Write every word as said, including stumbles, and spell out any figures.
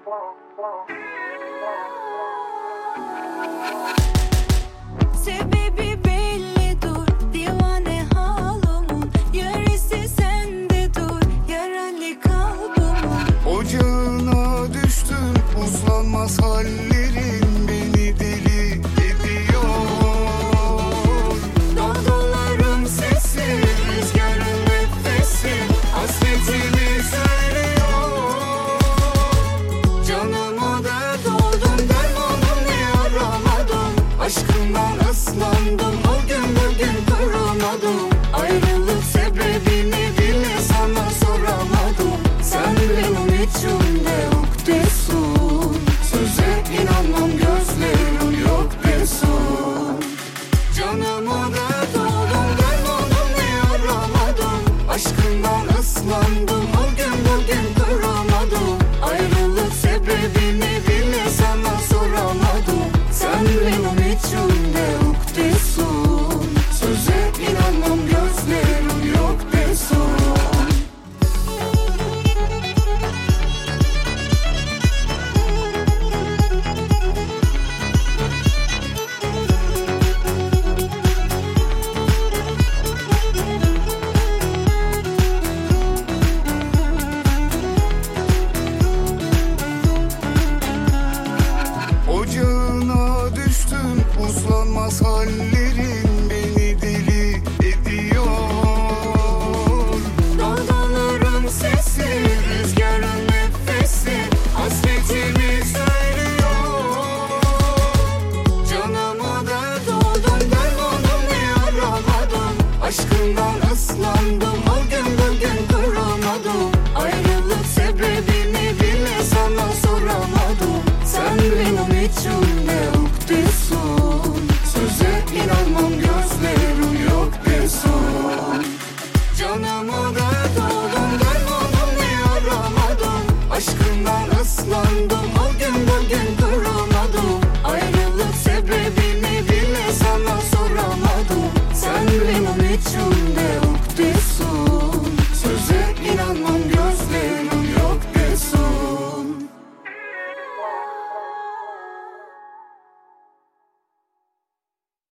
Sebebi belli dur, divane halımın, yarısı sende dur, yaralı kalbimın. Ocağına düştüm, uzlanmaz hallerin beni deli ediyor. Dalgalarım sesi, rüzgarın nefesi, hasretimi söylüyor. Canıma dert oldum, dermanım ne aramadım. Aşkından ıslandım, o gün bugün duramadım. Ayrılık sebebini bile sana soramadım. Sen benim içimde ukdesun, söze inanmam gözlerim yok desun. Canıma dert oldum, dermanım ne aramadım. Aşkından ıslandım, o gün bugün duramadım. Ayrılık sebebini bile sana soramadım. Sen benim içimde ukdesun, söze inanmam gözlerim yok desun. Ocağına düştüm, uzlanmaz hallerin beni deli ediyor. Dalgalarım sesi, rüzgarın nefesi, hasretimi söylüyor. Canıma dert oldum, dermanım ne aramadım. Aşkından ıslandım, o gün bugün duramadım. Ayrılık sebebini bile sana soramadım. Sen benim içim